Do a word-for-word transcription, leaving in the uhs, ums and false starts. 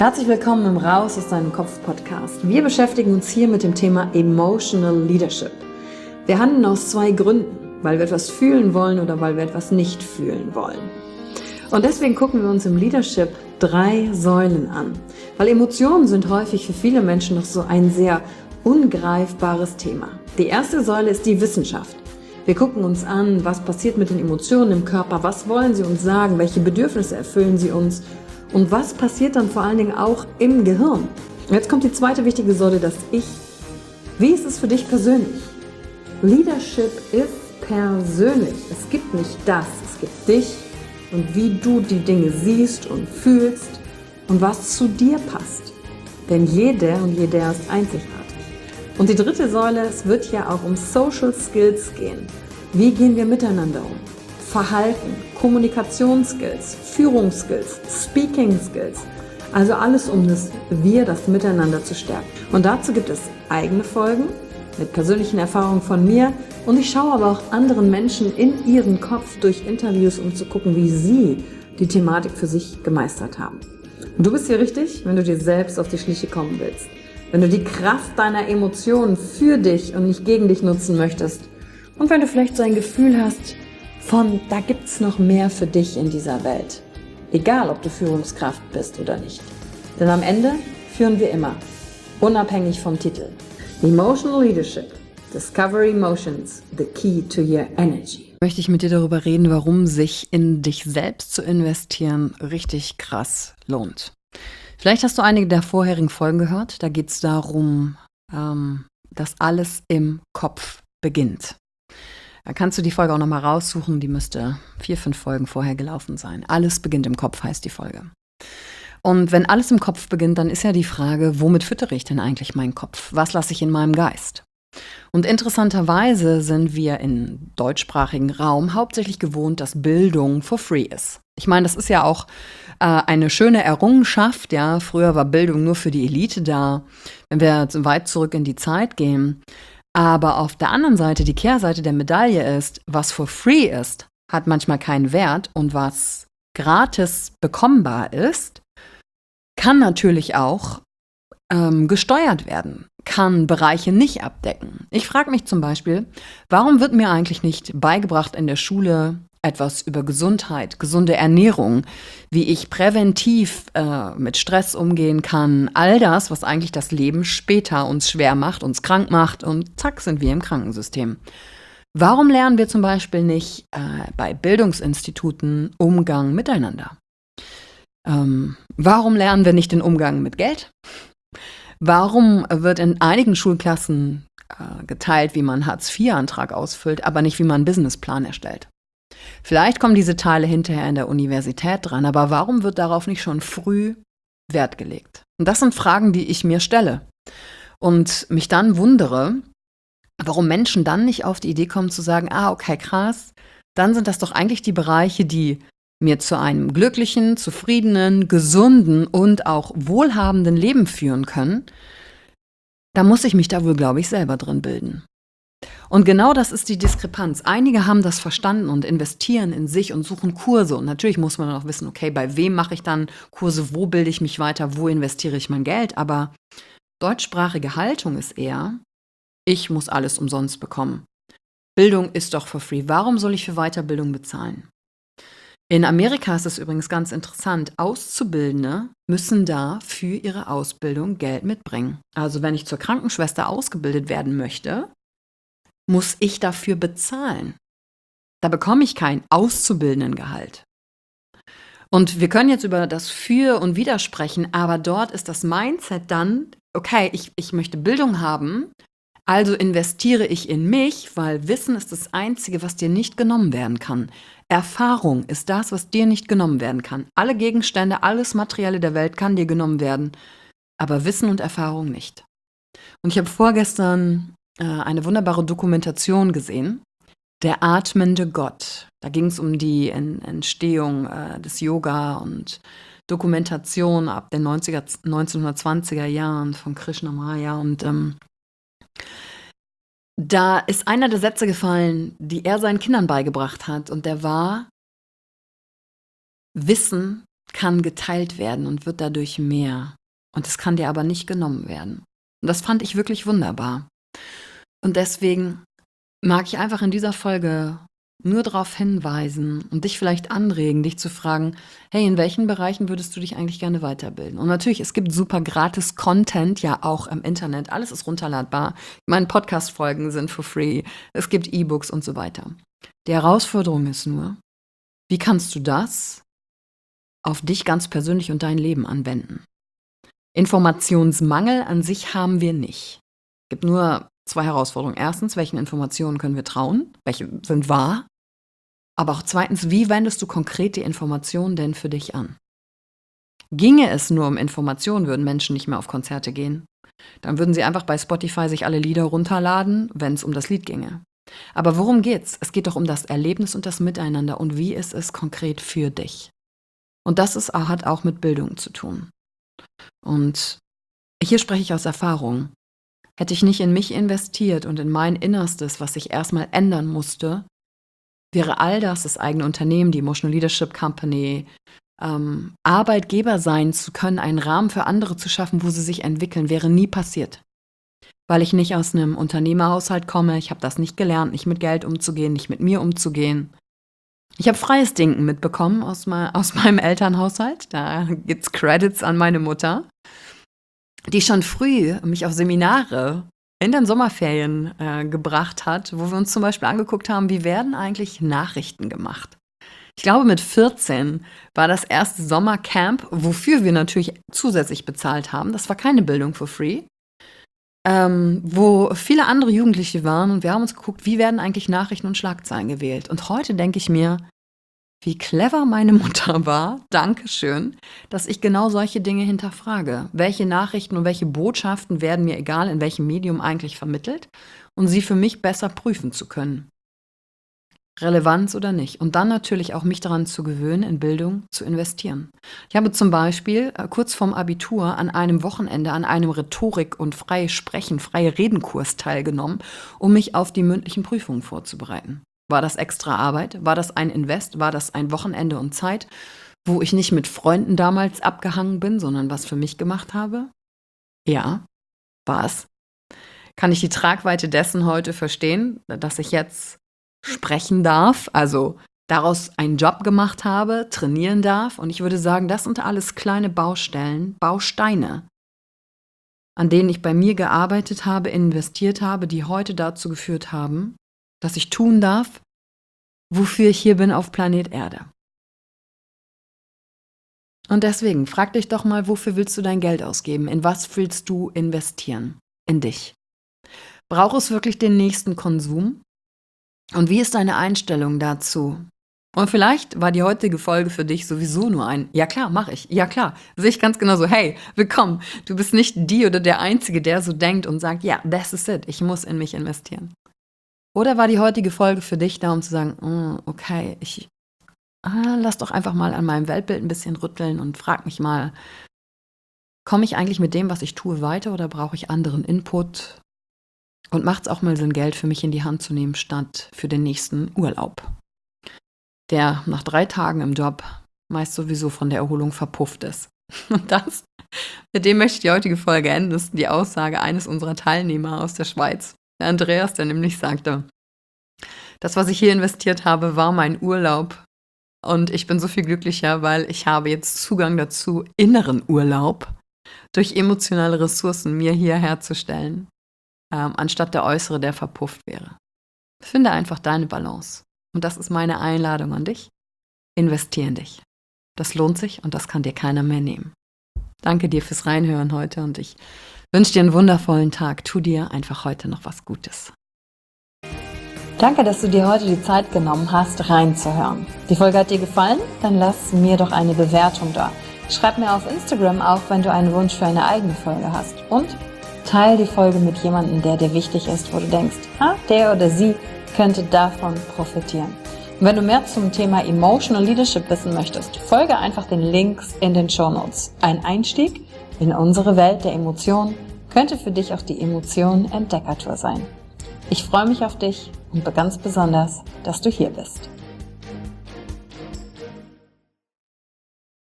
Herzlich willkommen im Raus aus deinem Kopf Podcast. Wir beschäftigen uns hier mit dem Thema Emotional Leadership. Wir handeln aus zwei Gründen, weil wir etwas fühlen wollen oder weil wir etwas nicht fühlen wollen. Und deswegen gucken wir uns im Leadership drei Säulen an, weil Emotionen sind häufig für viele Menschen noch so ein sehr ungreifbares Thema. Die erste Säule ist die Wissenschaft. Wir gucken uns an, was passiert mit den Emotionen im Körper, was wollen sie uns sagen, welche Bedürfnisse erfüllen sie uns und was passiert dann vor allen Dingen auch im Gehirn. Und jetzt kommt die zweite wichtige Säule, das Ich. Wie ist es für dich persönlich? Leadership ist persönlich. Es gibt nicht das, es gibt dich und wie du die Dinge siehst und fühlst und was zu dir passt. Denn jeder und jeder ist einzigartig. Und die dritte Säule, es wird ja auch um Social Skills gehen. Wie gehen wir miteinander um? Verhalten, Kommunikationsskills, Führungsskills, Speaking Skills. Also alles um das Wir, das Miteinander zu stärken. Und dazu gibt es eigene Folgen mit persönlichen Erfahrungen von mir. Und ich schaue aber auch anderen Menschen in ihren Kopf durch Interviews, um zu gucken, wie sie die Thematik für sich gemeistert haben. Und du bist hier richtig, wenn du dir selbst auf die Schliche kommen willst. Wenn du die Kraft deiner Emotionen für dich und nicht gegen dich nutzen möchtest. Und wenn du vielleicht so ein Gefühl hast, von da gibt's noch mehr für dich in dieser Welt. Egal, ob du Führungskraft bist oder nicht. Denn am Ende führen wir immer, unabhängig vom Titel. Emotional Leadership. Discover Emotions, the key to your energy. Möchte ich mit dir darüber reden, warum sich in dich selbst zu investieren richtig krass lohnt. Vielleicht hast du einige der vorherigen Folgen gehört. Da geht es darum, ähm, dass alles im Kopf beginnt. Da kannst du die Folge auch nochmal raussuchen. Die müsste vier, fünf Folgen vorher gelaufen sein. Alles beginnt im Kopf heißt die Folge. Und wenn alles im Kopf beginnt, dann ist ja die Frage, womit füttere ich denn eigentlich meinen Kopf? Was lasse ich in meinem Geist? Und interessanterweise sind wir im deutschsprachigen Raum hauptsächlich gewohnt, dass Bildung for free ist. Ich meine, das ist ja auch äh, eine schöne Errungenschaft. Ja, früher war Bildung nur für die Elite da, wenn wir so weit zurück in die Zeit gehen. Aber auf der anderen Seite, die Kehrseite der Medaille ist, was for free ist, hat manchmal keinen Wert und was gratis bekommbar ist, kann natürlich auch ähm, gesteuert werden, kann Bereiche nicht abdecken. Ich frage mich zum Beispiel, warum wird mir eigentlich nicht beigebracht in der Schule etwas über Gesundheit, gesunde Ernährung, wie ich präventiv äh, mit Stress umgehen kann, all das, was eigentlich das Leben später uns schwer macht, uns krank macht und zack sind wir im Krankensystem. Warum lernen wir zum Beispiel nicht äh, bei Bildungsinstituten Umgang miteinander? Ähm, warum lernen wir nicht den Umgang mit Geld? Warum wird in einigen Schulklassen äh, geteilt, wie man Hartz vier Antrag ausfüllt, aber nicht, wie man einen Businessplan erstellt? Vielleicht kommen diese Teile hinterher in der Universität dran, aber warum wird darauf nicht schon früh Wert gelegt? Und das sind Fragen, die ich mir stelle und mich dann wundere, warum Menschen dann nicht auf die Idee kommen zu sagen, ah, okay, krass, dann sind das doch eigentlich die Bereiche, die mir zu einem glücklichen, zufriedenen, gesunden und auch wohlhabenden Leben führen können. Da muss ich mich da wohl, glaube ich, selber drin bilden. Und genau das ist die Diskrepanz. Einige haben das verstanden und investieren in sich und suchen Kurse. Und natürlich muss man dann auch wissen, okay, bei wem mache ich dann Kurse, wo bilde ich mich weiter, wo investiere ich mein Geld. Aber deutschsprachige Haltung ist eher, ich muss alles umsonst bekommen. Bildung ist doch for free. Warum soll ich für Weiterbildung bezahlen? In Amerika ist es übrigens ganz interessant. Auszubildende müssen da für ihre Ausbildung Geld mitbringen. Also wenn ich zur Krankenschwester ausgebildet werden möchte, muss ich dafür bezahlen. Da bekomme ich kein Auszubildendengehalt. Und wir können jetzt über das Für und Wider sprechen, aber dort ist das Mindset dann, okay, ich, ich möchte Bildung haben, also investiere ich in mich, weil Wissen ist das Einzige, was dir nicht genommen werden kann. Erfahrung ist das, was dir nicht genommen werden kann. Alle Gegenstände, alles Materielle der Welt kann dir genommen werden, aber Wissen und Erfahrung nicht. Und ich habe vorgestern äh, eine wunderbare Dokumentation gesehen, Der atmende Gott. Da ging es um die en- Entstehung äh, des Yoga und Dokumentation ab den neunziger, neunzehnhundertzwanziger Jahren von Krishnamurti und ähm, da ist einer der Sätze gefallen, die er seinen Kindern beigebracht hat. Und der war, Wissen kann geteilt werden und wird dadurch mehr. Und es kann dir aber nicht genommen werden. Und das fand ich wirklich wunderbar. Und deswegen mag ich einfach in dieser Folge nur darauf hinweisen und dich vielleicht anregen, dich zu fragen, hey, in welchen Bereichen würdest du dich eigentlich gerne weiterbilden? Und natürlich, es gibt super gratis Content, ja auch im Internet, alles ist runterladbar. Meine Podcast-Folgen sind for free, es gibt E-Books und so weiter. Die Herausforderung ist nur, wie kannst du das auf dich ganz persönlich und dein Leben anwenden? Informationsmangel an sich haben wir nicht. Es gibt nur zwei Herausforderungen. Erstens, welchen Informationen können wir trauen? Welche sind wahr? Aber auch zweitens, wie wendest du konkret die Informationen denn für dich an? Ginge es nur um Informationen, würden Menschen nicht mehr auf Konzerte gehen. Dann würden sie einfach bei Spotify sich alle Lieder runterladen, wenn es um das Lied ginge. Aber worum geht's? Es geht doch um das Erlebnis und das Miteinander und wie ist es konkret für dich? Und das ist, hat auch mit Bildung zu tun. Und hier spreche ich aus Erfahrung. Hätte ich nicht in mich investiert und in mein Innerstes, was sich erstmal ändern musste, wäre all das, das eigene Unternehmen, die Emotional Leadership Company, ähm, Arbeitgeber sein zu können, einen Rahmen für andere zu schaffen, wo sie sich entwickeln, wäre nie passiert. Weil ich nicht aus einem Unternehmerhaushalt komme, ich habe das nicht gelernt, nicht mit Geld umzugehen, nicht mit mir umzugehen. Ich habe freies Denken mitbekommen aus, me- aus meinem Elternhaushalt, da gibt's Credits an meine Mutter, die schon früh mich auf Seminare in den Sommerferien äh, gebracht hat, wo wir uns zum Beispiel angeguckt haben, wie werden eigentlich Nachrichten gemacht. Ich glaube, mit vierzehn war das erste Sommercamp, wofür wir natürlich zusätzlich bezahlt haben. Das war keine Bildung for free, ähm, wo viele andere Jugendliche waren und wir haben uns geguckt, wie werden eigentlich Nachrichten und Schlagzeilen gewählt. Und heute denke ich mir, wie clever meine Mutter war, Dankeschön, dass ich genau solche Dinge hinterfrage. Welche Nachrichten und welche Botschaften werden mir, egal in welchem Medium, eigentlich vermittelt und sie für mich besser prüfen zu können. Relevanz oder nicht. Und dann natürlich auch mich daran zu gewöhnen, in Bildung zu investieren. Ich habe zum Beispiel äh, kurz vorm Abitur an einem Wochenende an einem Rhetorik- und freie Sprechen, freie Redenkurs teilgenommen, um mich auf die mündlichen Prüfungen vorzubereiten. War das extra Arbeit? War das ein Invest? War das ein Wochenende und Zeit, wo ich nicht mit Freunden damals abgehangen bin, sondern was für mich gemacht habe? Ja, war es. Kann ich die Tragweite dessen heute verstehen, dass ich jetzt sprechen darf, also daraus einen Job gemacht habe, trainieren darf? Und ich würde sagen, das sind alles kleine Baustellen, Bausteine, an denen ich bei mir gearbeitet habe, investiert habe, die heute dazu geführt haben, dass ich tun darf, wofür ich hier bin auf Planet Erde. Und deswegen, frag dich doch mal, wofür willst du dein Geld ausgeben? In was willst du investieren? In dich. Braucht es wirklich den nächsten Konsum? Und wie ist deine Einstellung dazu? Und vielleicht war die heutige Folge für dich sowieso nur ein, ja klar, mache ich, ja klar, sehe ich ganz genau so, hey, willkommen, du bist nicht die oder der Einzige, der so denkt und sagt, ja, this is it, ich muss in mich investieren. Oder war die heutige Folge für dich da, um zu sagen, oh, okay, ich ah, lass doch einfach mal an meinem Weltbild ein bisschen rütteln und frag mich mal, komme ich eigentlich mit dem, was ich tue, weiter oder brauche ich anderen Input? Und macht es auch mal Sinn, Geld für mich in die Hand zu nehmen, statt für den nächsten Urlaub, der nach drei Tagen im Job meist sowieso von der Erholung verpufft ist. Und das, mit dem möchte ich die heutige Folge enden, das ist die Aussage eines unserer Teilnehmer aus der Schweiz. Der Andreas, der nämlich sagte, das, was ich hier investiert habe, war mein Urlaub und ich bin so viel glücklicher, weil ich habe jetzt Zugang dazu, inneren Urlaub durch emotionale Ressourcen mir hier herzustellen, ähm, anstatt der äußere, der verpufft wäre. Finde einfach deine Balance und das ist meine Einladung an dich. Investier in dich. Das lohnt sich und das kann dir keiner mehr nehmen. Danke dir fürs Reinhören heute und ich wünsche dir einen wundervollen Tag. Tu dir einfach heute noch was Gutes. Danke, dass du dir heute die Zeit genommen hast, reinzuhören. Die Folge hat dir gefallen? Dann lass mir doch eine Bewertung da. Schreib mir auf Instagram auch, wenn du einen Wunsch für eine eigene Folge hast. Und teile die Folge mit jemandem, der dir wichtig ist, wo du denkst, ah, der oder sie könnte davon profitieren. Und wenn du mehr zum Thema Emotional Leadership wissen möchtest, folge einfach den Links in den Shownotes. Ein Einstieg in unsere Welt der Emotionen könnte für dich auch die Emotionen Entdeckertour sein. Ich freue mich auf dich und ganz besonders, dass du hier bist.